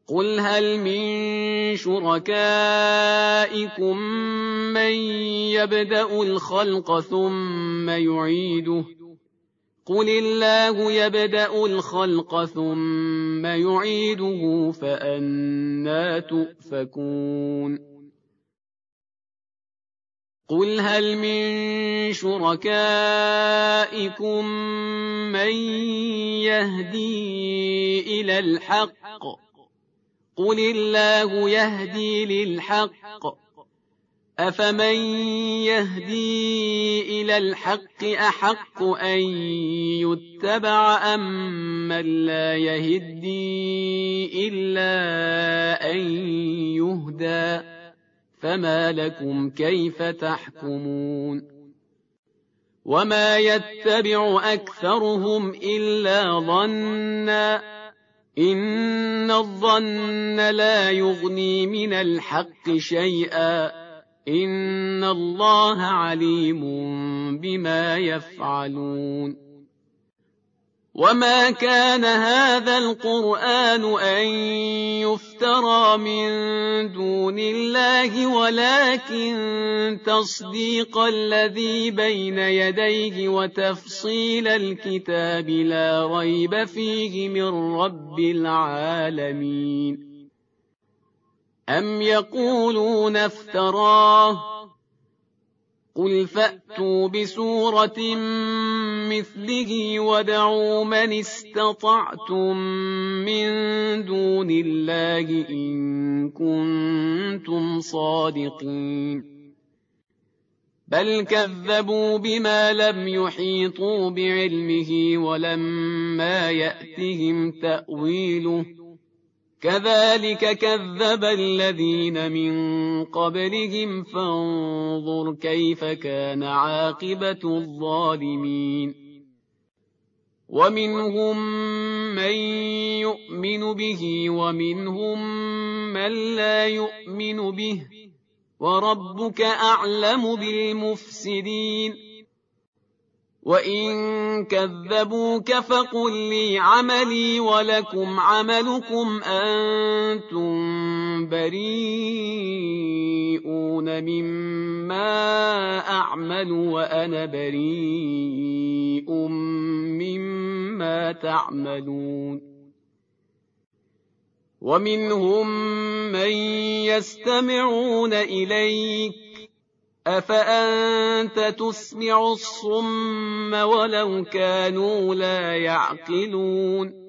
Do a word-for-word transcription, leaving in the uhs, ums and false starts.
قل هل من شركائكم من يبدأ الخلق ثم يعيده قل الله يبدأ الخلق ثم يعيده فأنى تؤفكون قل هل من شركائكم من يهدي إلى الحق قل الله يهدي للحق أفمن يهدي إلى الحق أحق أن يتبع أم من لا يهدي إلا أن يهدى فما لكم كيف تحكمون وما يتبع أكثرهم إلا ظنا إن الظن لا يغني من الحق شيئا إن الله عليم بما يفعلون وما كان هذا القرآن أن يفترى من دون الله ولكن تصديق الذي بين يديه وتفصيل الكتاب لا ريب فيه من رب العالمين أم يقولون افتراه قل فأتوا بسورة مثله وادعوا من استطعتم من دون الله إن كنتم صادقين بل كذبوا بما لم يحيطوا بعلمه ولما يأتهم تأويله كذلك كذب الذين من قبلهم فانظر كيف كان عاقبة الظالمين ومنهم من يؤمن به ومنهم من لا يؤمن به وربك أعلم بالمفسدين وإن كذبوك فقل لي عملي ولكم عملكم أنتم بريئون مما أعمل وأنا بريء مما تعملون ومنهم من يستمعون إليك أفأنت تسمع الصم ولو كانوا لا يعقلون